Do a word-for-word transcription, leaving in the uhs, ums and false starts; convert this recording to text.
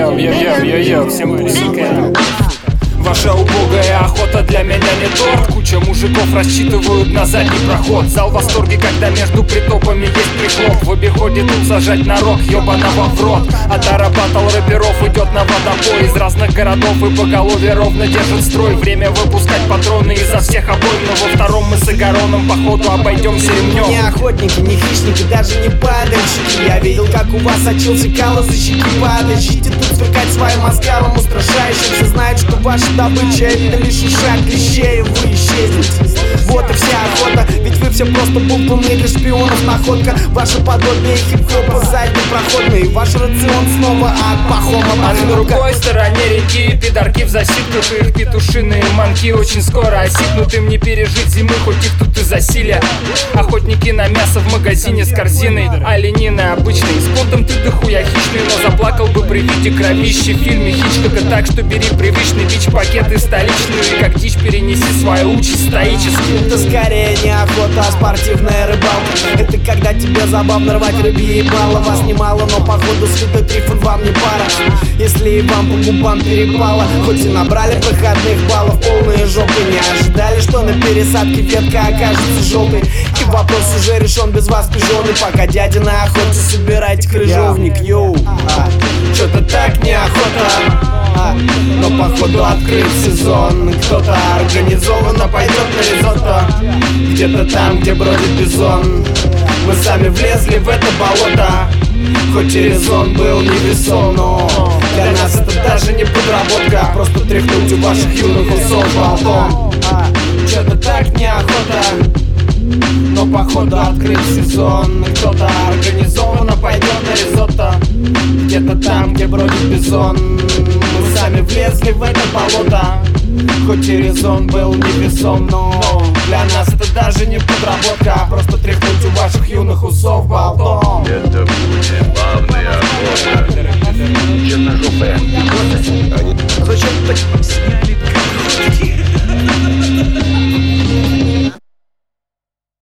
Йоу, йоу, йоу, йоу, йоу, всем пусика. Ваша убогая охота для меня не торт. Куча мужиков рассчитывают на задний проход. Зал в восторге, когда между притопами есть прихлоп. В обиходе тут сажать на рок, ёбаного в рот. А тара батл рэперов идет на водопой. Из разных городов и поголовье ровно держит строй. Время выпускать патроны изо всех обоим. Но во втором мы с Игороном походу обойдемся ремнем. Не охотники, не хищники, даже не падальщики. Я видел, как у вас сочился кал из-за щеки падальщики. Тут сверкать своим оскалом устрашающим. Все знают, что ваша добыча — это лишь ушаг клещей, вы исчезнете. Вот и вся охота, ведь вы все просто бумпуны для шпионов. Находка, ваше подобие хип-хопа заднепроходный. Ваш рацион снова от пахома А на другой стороне реки пидорки в засидках. Их петушиные манки очень скоро осипнут. Им не пережить зимы, хоть их тут и засилия. Охотники на мясо в магазине с корзиной. Оленины обычные, с понтом ты дохуя хищный. Но заплакал бы при виде кровищи в фильме Хичкока. Так что бери привычный бич-пакеты столичную. И как дичь перенеси свою участь стоически. Это скорее не охота, а спортивная рыбалка. Это когда тебе забавно рвать рыбьи ебало. Вас немало, но походу святой Трифон вам не пара. Если и вам по губам перепало, хоть и набрали проходных баллов полные жопы. Не ожидали, что на пересадке ветка окажется желтой. И вопрос уже решен без вас, пижоны. Пока дядя на охоте, собирайте крыжовник, йоу. А, Чё-то так неохота, а, но походу открыт сезон. Кто-то организованно пойдет на ризотто, где-то там, где бродит бизон. Мы сами влезли в это болото, хоть и резон был невесом. Но для нас это даже не подработка, просто тряхнуть у ваших юных усов болтом. а, Чё-то так неохота, но походу открыт сезон. Кто-то организованно пойдет на ризотто, где-то там, где бродит бизон. Мы сами влезли в это болото, хоть и резон был невесом. Но для нас это даже не подработка, просто тряхнуть у ваших юных усов болтом.